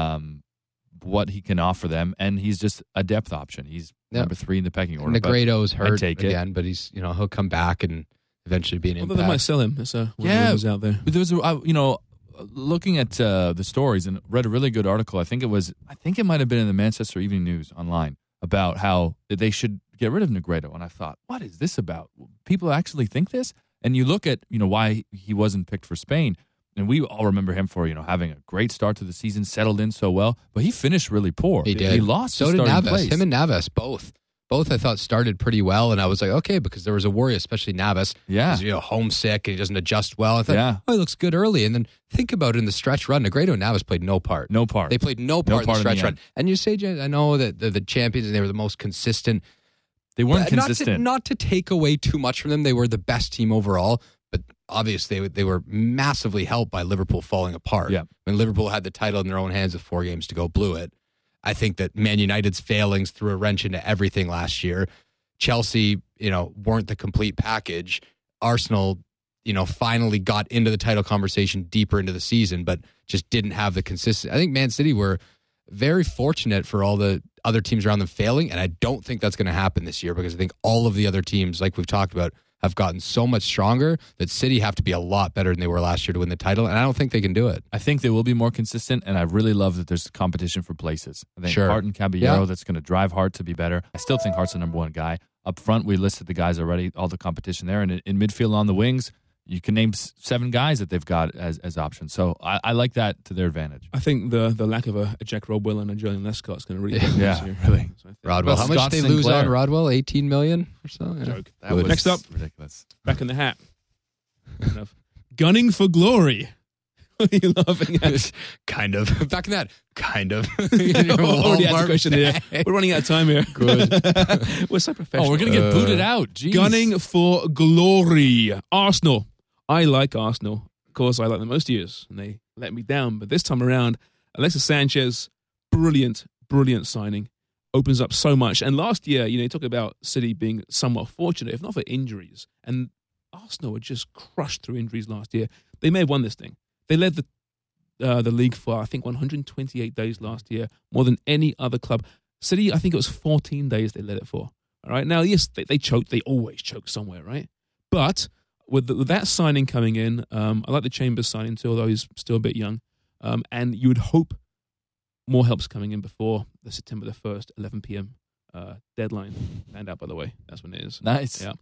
[SPEAKER 2] what he can offer them, and he's just a depth option. He's number 3 in the pecking order.
[SPEAKER 3] Negredo's hurt
[SPEAKER 2] take
[SPEAKER 3] again, but he's he'll come back and eventually be an
[SPEAKER 1] although
[SPEAKER 3] impact.
[SPEAKER 1] they might sell him. There's rumors out there.
[SPEAKER 2] But there was looking at the stories and read a really good article. I think it might have been in the Manchester Evening News online about how they should get rid of Negredo. And I thought, what is this about? People actually think this? And you look at why he wasn't picked for Spain. And we all remember him for having a great start to the season, settled in so well, but he finished really poor.
[SPEAKER 3] He did.
[SPEAKER 2] He lost.
[SPEAKER 3] So
[SPEAKER 2] his
[SPEAKER 3] did
[SPEAKER 2] starting
[SPEAKER 3] Navas.
[SPEAKER 2] place.
[SPEAKER 3] Him and Navas both. Both I thought started pretty well, and I was like, okay, because there was a worry, especially Navas.
[SPEAKER 2] Yeah.
[SPEAKER 3] He's, homesick and he doesn't adjust well. I thought,
[SPEAKER 2] Yeah.
[SPEAKER 3] he looks good early. And then think about it in the stretch run. Negredo and Navas played no part.
[SPEAKER 2] No part.
[SPEAKER 3] They played no part in the stretch run.
[SPEAKER 2] end.
[SPEAKER 3] And you say, Jay, I know that they're the champions and they were the most consistent.
[SPEAKER 2] They weren't
[SPEAKER 3] But
[SPEAKER 2] consistent.
[SPEAKER 3] Not to take away too much from them. They were the best team overall, but obviously they were massively helped by Liverpool falling apart.
[SPEAKER 2] Yeah.
[SPEAKER 3] When Liverpool had the title in their own hands with 4 games to go, blew it. I think that Man United's failings threw a wrench into everything last year. Chelsea, weren't the complete package. Arsenal, finally got into the title conversation deeper into the season, but just didn't have the consistency. I think Man City were very fortunate for all the other teams around them failing, and I don't think that's going to happen this year because I think all of the other teams, like we've talked about, have gotten so much stronger that City have to be a lot better than they were last year to win the title, and I don't think they can do it.
[SPEAKER 2] I think they will be more consistent, and I really love that there's competition for places. I think
[SPEAKER 3] Sure.
[SPEAKER 2] Hart and Caballero, that's going to drive Hart to be better. I still think Hart's the number 1 guy. Up front, we listed the guys already, all the competition there. And in midfield on the wings, you can name 7 guys that they've got as options. So I like that to their advantage.
[SPEAKER 1] I think the lack of a Jack Rodwell and a Julian Lescott is going to really help
[SPEAKER 2] Yeah,
[SPEAKER 1] this year.
[SPEAKER 2] really.
[SPEAKER 1] So I think-
[SPEAKER 3] Rodwell, how much
[SPEAKER 2] Scott
[SPEAKER 3] did they lose
[SPEAKER 2] Sinclair.
[SPEAKER 3] on Rodwell? 18 million or so? Yeah.
[SPEAKER 1] Joke.
[SPEAKER 2] That was
[SPEAKER 1] Next up.
[SPEAKER 2] ridiculous.
[SPEAKER 1] Back in the hat. Gunning for glory. What are you laughing at?
[SPEAKER 3] Kind of. Back in that. Kind of.
[SPEAKER 1] Already had the question there. We're running out of time here.
[SPEAKER 3] Good.
[SPEAKER 1] We're so professional.
[SPEAKER 2] Oh, we're going to get booted out. Jeez.
[SPEAKER 1] Gunning for glory. Arsenal. I like Arsenal. Of course, I like them most years, and they let me down. But this time around, Alexis Sanchez, brilliant signing. Opens up so much. And last year, you talk about City being somewhat fortunate, if not for injuries. And Arsenal were just crushed through injuries last year. They may have won this thing. They led the league for, I think, 128 days last year, more than any other club. City, I think it was 14 days they led it for. All right. Now, yes, they choked. They always choke somewhere, right? But with that signing coming in, I like the Chambers signing too, although he's still a bit young. And you would hope more help's coming in before the September the 1st, 11 p.m. Deadline. Found out, by the way. That's when it is.
[SPEAKER 2] Nice.
[SPEAKER 1] Yeah.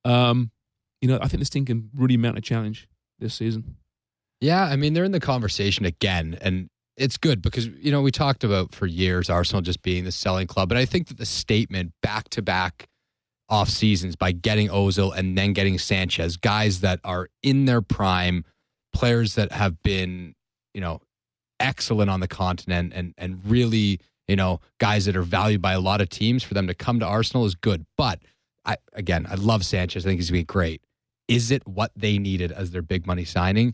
[SPEAKER 1] I think this team can really mount a challenge this season.
[SPEAKER 3] Yeah, I mean, they're in the conversation again, and it's good because, we talked about for years Arsenal just being the selling club, but I think that the statement back-to-back off seasons by getting Ozil and then getting Sanchez, guys that are in their prime, players that have been, excellent on the continent and really, guys that are valued by a lot of teams, for them to come to Arsenal is good. But, I love Sanchez. I think he's going to be great. Is it what they needed as their big money signing?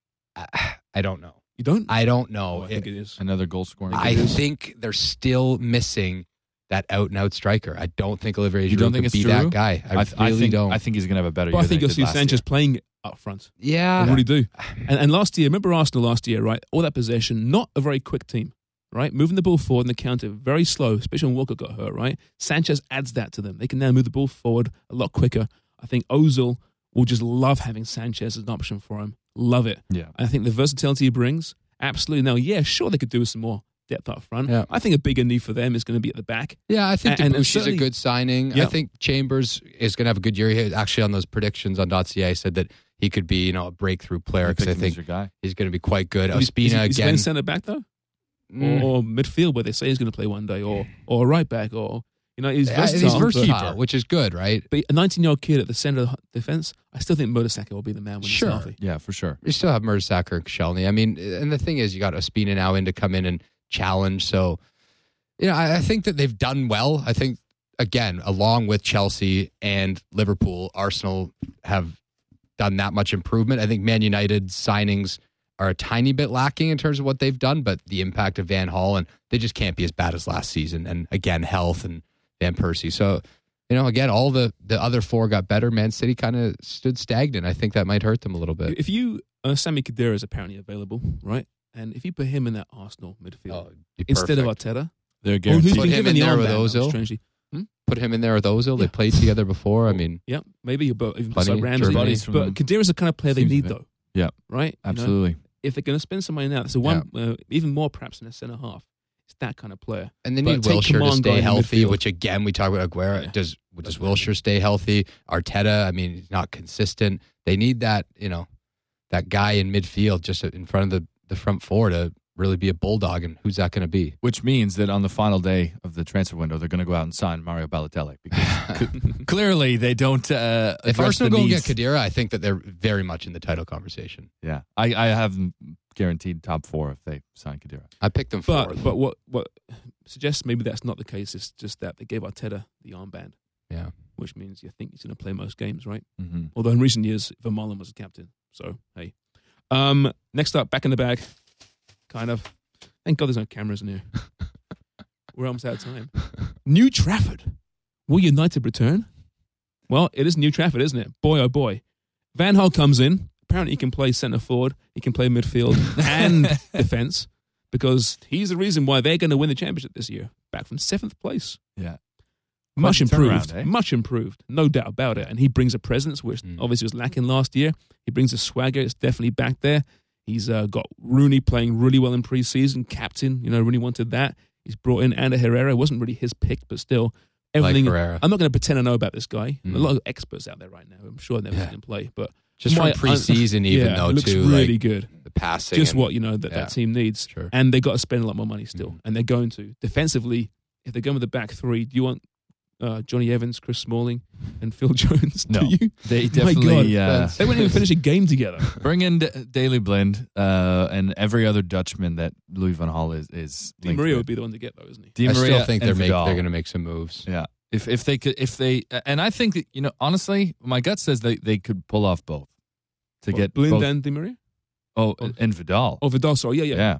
[SPEAKER 3] I don't know.
[SPEAKER 1] You don't?
[SPEAKER 3] I don't know.
[SPEAKER 1] I think it is.
[SPEAKER 2] Another goal scoring.
[SPEAKER 3] I think they're still missing that out-and-out striker. I don't think Olivier
[SPEAKER 2] You don't
[SPEAKER 3] Giroud
[SPEAKER 2] think
[SPEAKER 3] can
[SPEAKER 2] it's
[SPEAKER 3] be
[SPEAKER 2] Giroud?
[SPEAKER 3] that guy. I really don't.
[SPEAKER 2] I think he's going to have a better
[SPEAKER 1] But
[SPEAKER 2] year
[SPEAKER 1] I think
[SPEAKER 2] than
[SPEAKER 1] you'll
[SPEAKER 2] he
[SPEAKER 1] see
[SPEAKER 2] did last
[SPEAKER 1] Sanchez
[SPEAKER 2] year.
[SPEAKER 1] playing up front.
[SPEAKER 3] Yeah.
[SPEAKER 1] I really do. And last year, remember Arsenal last year, right? All that possession, not a very quick team, right? Moving the ball forward in the counter, very slow, especially when Walker got hurt, right? Sanchez adds that to them. They can now move the ball forward a lot quicker. I think Ozil will just love having Sanchez as an option for him. Love it.
[SPEAKER 2] Yeah.
[SPEAKER 1] I think the versatility he brings, absolutely. Now, yeah, sure, they could do with some more depth up front.
[SPEAKER 3] Yeah.
[SPEAKER 1] I think a bigger need for them is going to be at the back.
[SPEAKER 3] Yeah, I think
[SPEAKER 1] And
[SPEAKER 3] Debussy is a
[SPEAKER 1] certainly-
[SPEAKER 3] good signing.
[SPEAKER 1] Yeah.
[SPEAKER 3] I think Chambers is going to have a good year. He actually, on those predictions on .ca, said that he could be, a breakthrough player because I think
[SPEAKER 2] your guy.
[SPEAKER 3] he's going to be quite good.
[SPEAKER 1] Is
[SPEAKER 3] Ospina
[SPEAKER 1] he
[SPEAKER 3] again.
[SPEAKER 1] playing centre back though, or midfield where they say he's going to play one day, or right back, or he's versatile.
[SPEAKER 3] He's
[SPEAKER 1] but-
[SPEAKER 3] versatile, which is good, right?
[SPEAKER 1] But a 19-year-old kid at the centre of the defence, I still think Mertesacker will be the man when
[SPEAKER 3] Sure.
[SPEAKER 1] he's healthy.
[SPEAKER 2] Yeah, for sure.
[SPEAKER 3] You still have Mertesacker and Koscielny. I mean, and the thing is, you got Ospina now in to come in and challenge. So I think that they've done well. I think, again, along with Chelsea and Liverpool, Arsenal have done that much improvement. I think Man United's signings are a tiny bit lacking in terms of what they've done, but the impact of Van Gaal, and they just can't be as bad as last season. And again, health and Van Persie. So, again, all the other four got better. Man City kind of stood stagnant. I think that might hurt them a little bit.
[SPEAKER 1] If you, Sami Khedira is apparently available, right? And if you put him in that Arsenal midfield instead of Arteta,
[SPEAKER 2] they're guaranteed.
[SPEAKER 3] Put him in there with Ozil. Put him in there with Ozil. They played together before. I mean,
[SPEAKER 1] maybe even
[SPEAKER 3] Funny,
[SPEAKER 1] Ramsey. But Khedira's the kind of player they need, though.
[SPEAKER 2] Yeah,
[SPEAKER 1] right.
[SPEAKER 2] Absolutely.
[SPEAKER 1] If they're going to spend some money now, so one even more perhaps in a centre half. It's that kind of player.
[SPEAKER 3] And they need Wilshere to stay healthy, which again we talk about Aguero. Yeah. Does Wilshere stay healthy? Arteta, I mean, he's not consistent. They need that, that guy in midfield just in front of the front four to really be a bulldog, and who's that going to be?
[SPEAKER 2] Which means that on the final day of the transfer window, they're going to go out and sign Mario Balotelli because clearly they don't.
[SPEAKER 3] If Arsenal go and get Khedira, I think that they're very much in the title conversation.
[SPEAKER 2] Yeah, I have them guaranteed top four if they sign Khedira.
[SPEAKER 3] I picked them fourth.
[SPEAKER 1] But what suggests maybe that's not the case is just that they gave Arteta the armband.
[SPEAKER 3] Yeah,
[SPEAKER 1] which means you think he's going to play most games, right?
[SPEAKER 2] Mm-hmm.
[SPEAKER 1] Although in recent years, Vermaelen was a captain. So hey, next up, back in the bag. Kind of. Thank God there's no cameras in here. We're almost out of time. New Trafford. Will United return? Well, it is New Trafford, isn't it? Boy, oh boy. Van Gaal comes in. Apparently he can play centre forward. He can play midfield and defence because he's the reason why they're going to win the championship this year. Back from 7th place.
[SPEAKER 2] Yeah.
[SPEAKER 1] Much improved. Much improved. No doubt about it. And he brings a presence, which obviously was lacking last year. He brings a swagger. It's definitely back there. He's got Rooney playing really well in pre-season. Captain, Rooney wanted that. He's brought in Ander Herrera. It wasn't really his pick, but still. Everything.
[SPEAKER 3] Like Herrera.
[SPEAKER 1] I'm not going to pretend I know about this guy. A lot of experts out there right now. I'm sure they've seen him play. But
[SPEAKER 3] just from pre-season
[SPEAKER 1] it looks really good.
[SPEAKER 3] The passing.
[SPEAKER 1] Just what, that team needs.
[SPEAKER 3] Sure.
[SPEAKER 1] And they got to spend a lot more money still. And they're going to. Defensively, if they're going with the back three, do you want Johnny Evans, Chris Smalling, and Phil Jones?
[SPEAKER 2] No,
[SPEAKER 1] do you?
[SPEAKER 2] They definitely.
[SPEAKER 1] They wouldn't even finish a game together.
[SPEAKER 2] Bring in Daley Blind and every other Dutchman that Louis van Gaal is.
[SPEAKER 1] Di Maria would be the one to get, though, isn't he?
[SPEAKER 2] Di Maria,
[SPEAKER 3] I still think they're
[SPEAKER 2] Vidal.
[SPEAKER 3] going to make some moves.
[SPEAKER 2] Yeah, if they and I think that, honestly, my gut says they could pull off both to get
[SPEAKER 1] Blind
[SPEAKER 2] both.
[SPEAKER 1] and Di Maria.
[SPEAKER 2] Oh, and Vidal.
[SPEAKER 1] Oh, Vidal. Sorry, yeah.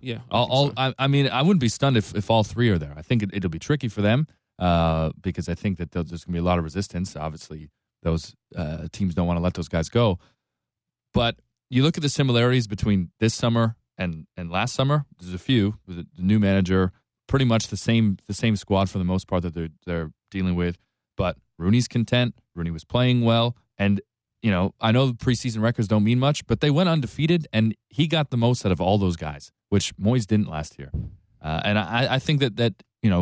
[SPEAKER 2] I mean, I wouldn't be stunned if all three are there. I think it'll be tricky for them. Because I think that there's going to be a lot of resistance. Obviously, those teams don't want to let those guys go. But you look at the similarities between this summer and last summer. There's a few. The new manager, pretty much the same squad for the most part that they're dealing with. But Rooney's content. Rooney was playing well, and I know the preseason records don't mean much, but they went undefeated, and he got the most out of all those guys, which Moyes didn't last year. And I think that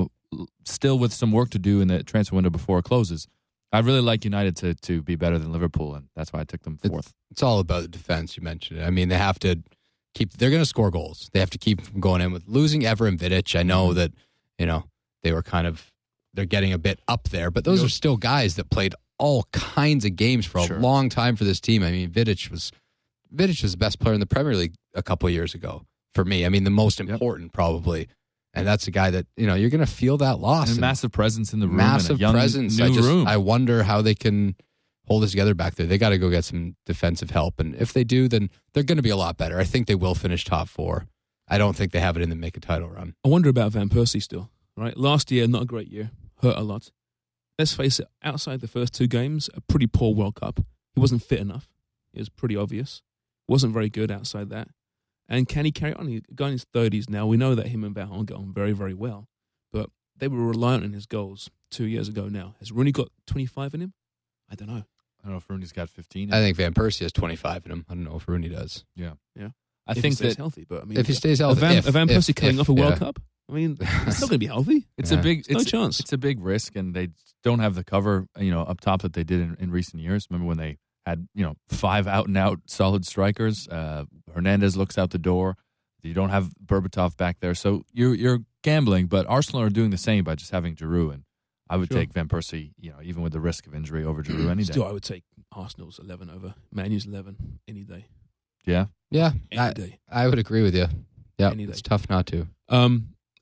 [SPEAKER 2] still with some work to do in the transfer window before it closes, I'd really like United to be better than Liverpool, and that's why I took them fourth.
[SPEAKER 3] It's all about the defense. You mentioned it. I mean, they have to they're going to score goals. They have to keep from going in with losing Evra and Vidic. I know that, they were they're getting a bit up there, but those are still guys that played all kinds of games for a long time for this team. I mean, Vidic was the best player in the Premier League a couple of years ago for me. I mean, the most important probably. And that's a guy that, you're going to feel that loss.
[SPEAKER 2] And massive presence in the room.
[SPEAKER 3] Massive
[SPEAKER 2] and a young,
[SPEAKER 3] presence.
[SPEAKER 2] New room.
[SPEAKER 3] I wonder how they can hold this together back there. They got to go get some defensive help. And if they do, then they're going to be a lot better. I think they will finish top 4. I don't think they have it in them to make a title run.
[SPEAKER 1] I wonder about Van Persie still, right? Last year, not a great year. Hurt a lot. Let's face it, outside the first 2 games, a pretty poor World Cup. He wasn't fit enough. It was pretty obvious. Wasn't very good outside that. And can he carry on? He's a guy in his 30s now. We know that him and Van Gaal get on very, very well. But they were reliant on his goals 2 years ago now. Has Rooney got 25 in him? I don't know.
[SPEAKER 2] I don't know if Rooney's got 15.
[SPEAKER 3] I think Van Persie has 25 in him. I don't know if Rooney does.
[SPEAKER 2] Yeah.
[SPEAKER 1] I think he stays healthy, but I mean,
[SPEAKER 3] if he stays healthy,
[SPEAKER 1] Van Persie coming off a World Cup, I mean, it's not going to be healthy.
[SPEAKER 2] It's a big,
[SPEAKER 1] no chance.
[SPEAKER 2] It's a big risk, and they don't have the cover, up top that they did in recent years. Remember when they had 5 out and out solid strikers? Hernandez looks out the door. You don't have Berbatov back there, so you're gambling. But Arsenal are doing the same by just having Giroud, and I would take Van Persie, even with the risk of injury, over Giroud any day.
[SPEAKER 1] Still, I would take Arsenal's 11 over Man U's 11 any day.
[SPEAKER 2] Yeah,
[SPEAKER 3] yeah,
[SPEAKER 1] any day.
[SPEAKER 3] I would agree with you. Yeah,
[SPEAKER 1] Any day.
[SPEAKER 3] it's tough not to.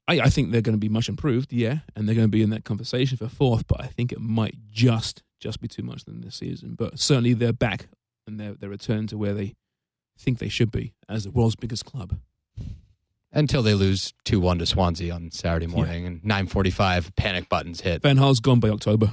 [SPEAKER 1] I think they're going to be much improved, yeah, and they're going to be in that conversation for fourth, but I think it might just be too much than this season. But certainly they're back and they're returned to where they think they should be as the world's biggest club.
[SPEAKER 3] Until they lose 2-1 to Swansea on Saturday morning and 9:45 panic buttons hit.
[SPEAKER 1] Van Gaal's gone by October.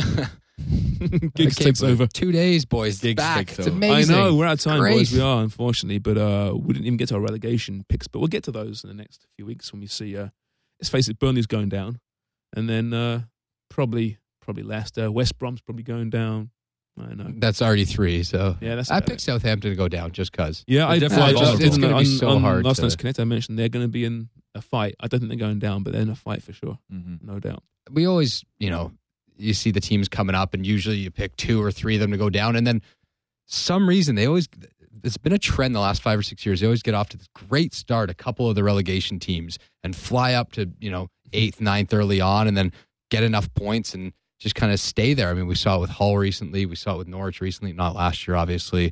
[SPEAKER 1] Giggs takes over.
[SPEAKER 3] 2 days, boys.
[SPEAKER 2] Giggs
[SPEAKER 3] Back.
[SPEAKER 2] takes
[SPEAKER 3] It's
[SPEAKER 2] over.
[SPEAKER 3] amazing.
[SPEAKER 1] I know, we're out of time,
[SPEAKER 3] Great.
[SPEAKER 1] boys. We are, unfortunately, but we didn't even get to our relegation picks, but we'll get to those in the next few weeks when we see, let's face it, Burnley's going down, and then probably Leicester. West Brom's probably going down. I know.
[SPEAKER 3] That's already 3, so
[SPEAKER 1] Yeah, that's
[SPEAKER 3] I
[SPEAKER 1] about
[SPEAKER 3] picked
[SPEAKER 1] it.
[SPEAKER 3] Southampton to go down just because.
[SPEAKER 1] Yeah, I
[SPEAKER 2] definitely
[SPEAKER 1] definitely
[SPEAKER 2] vulnerable.
[SPEAKER 3] It's gonna be so
[SPEAKER 1] on
[SPEAKER 3] hard
[SPEAKER 1] last
[SPEAKER 3] to-
[SPEAKER 1] night's Connect. I mentioned they're going to be in a fight. I don't think they're going down, but they're in a fight for sure, no doubt.
[SPEAKER 3] We always, you see the teams coming up, and usually you pick 2 or 3 of them to go down, and then some reason it's been a trend the last 5 or 6 years. They always get off to this great start, a couple of the relegation teams, and fly up to 8th, 9th early on, and then get enough points and just kind of stay there. I mean, we saw it with Hull recently. We saw it with Norwich recently, not last year, obviously.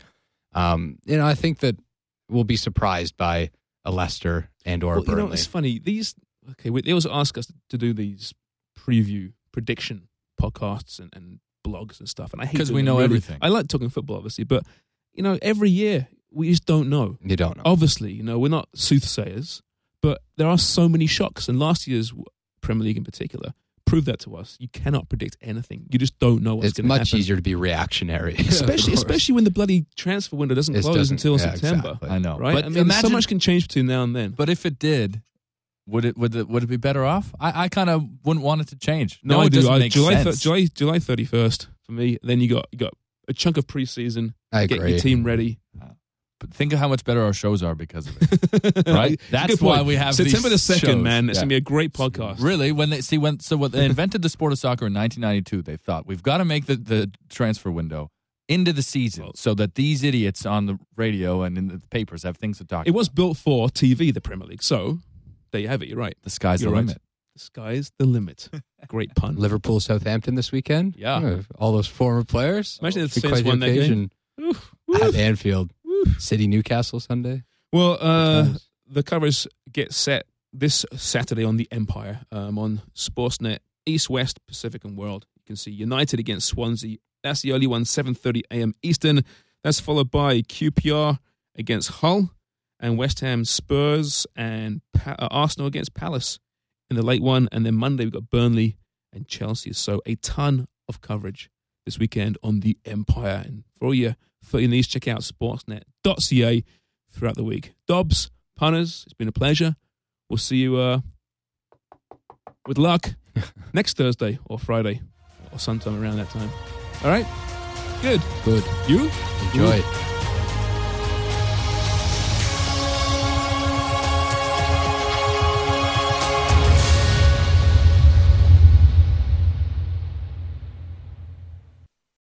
[SPEAKER 3] I think that we'll be surprised by a Leicester or Burnley.
[SPEAKER 1] It's funny. They always ask us to do these preview prediction podcasts and blogs and stuff, and I hate
[SPEAKER 2] 'Cause
[SPEAKER 1] doing
[SPEAKER 2] we
[SPEAKER 1] them,
[SPEAKER 2] know
[SPEAKER 1] really.
[SPEAKER 2] everything.
[SPEAKER 1] I like talking football, obviously, but every year we just don't know.
[SPEAKER 3] You don't know.
[SPEAKER 1] Obviously, we're not soothsayers, but there are so many shocks, and last year's Premier League in particular proved that to us. You cannot predict anything. You just don't know what's
[SPEAKER 3] It's
[SPEAKER 1] going to happen.
[SPEAKER 3] much easier to be reactionary.
[SPEAKER 1] Especially when the bloody transfer window doesn't close until September.
[SPEAKER 3] Exactly.
[SPEAKER 2] I know.
[SPEAKER 1] Right?
[SPEAKER 2] But
[SPEAKER 1] I mean, so
[SPEAKER 2] imagine,
[SPEAKER 1] much can change between now and then.
[SPEAKER 2] But if it did, would it be better off? I kind of wouldn't want it to change.
[SPEAKER 1] No, I
[SPEAKER 2] it
[SPEAKER 1] do.
[SPEAKER 2] doesn't make
[SPEAKER 1] July
[SPEAKER 2] sense.
[SPEAKER 1] July 31st for me. Then you got a chunk of preseason.
[SPEAKER 3] I
[SPEAKER 1] Get
[SPEAKER 3] agree.
[SPEAKER 1] your team ready.
[SPEAKER 2] But think of how much better our shows are because of it. Right? That's
[SPEAKER 1] Good
[SPEAKER 2] why
[SPEAKER 1] point.
[SPEAKER 2] we have
[SPEAKER 1] September
[SPEAKER 2] these
[SPEAKER 1] the 2nd,
[SPEAKER 2] shows.
[SPEAKER 1] man. It's
[SPEAKER 2] Yeah.
[SPEAKER 1] gonna be a great podcast.
[SPEAKER 2] Really, when they invented the sport of soccer in 1992, they thought we've got to make the transfer window into the season so that these idiots on the radio and in the papers have things to talk
[SPEAKER 1] It was
[SPEAKER 2] about.
[SPEAKER 1] built for TV, the Premier League. So there you have it. You're right.
[SPEAKER 2] The sky's
[SPEAKER 1] You're
[SPEAKER 2] the
[SPEAKER 1] right.
[SPEAKER 2] limit.
[SPEAKER 1] The sky's the limit. Great pun.
[SPEAKER 3] Liverpool, Southampton this weekend.
[SPEAKER 1] Yeah.
[SPEAKER 3] All those former players.
[SPEAKER 1] Imagine if the
[SPEAKER 3] Be
[SPEAKER 1] Saints
[SPEAKER 3] quite the
[SPEAKER 1] won that game.
[SPEAKER 3] occasion
[SPEAKER 1] Oof,
[SPEAKER 3] at
[SPEAKER 1] woof,
[SPEAKER 3] Anfield.
[SPEAKER 1] woof.
[SPEAKER 3] City, Newcastle Sunday.
[SPEAKER 1] Well,
[SPEAKER 3] Times.
[SPEAKER 1] the covers get set this Saturday on the Empire on Sportsnet, East, West, Pacific, and World. You can see United against Swansea. That's the early one, 7:30 a.m. Eastern. That's followed by QPR against Hull and West Ham Spurs and Arsenal against Palace in the late one. And then Monday we've got Burnley and Chelsea. So a ton of coverage this weekend on the Empire. And for all your 30 needs, check out sportsnet.ca throughout the week. Dobbs, punters, it's been a pleasure. We'll see you with luck next Thursday or Friday or sometime around that time. All right? Good.
[SPEAKER 3] Good.
[SPEAKER 1] You?
[SPEAKER 3] Enjoy.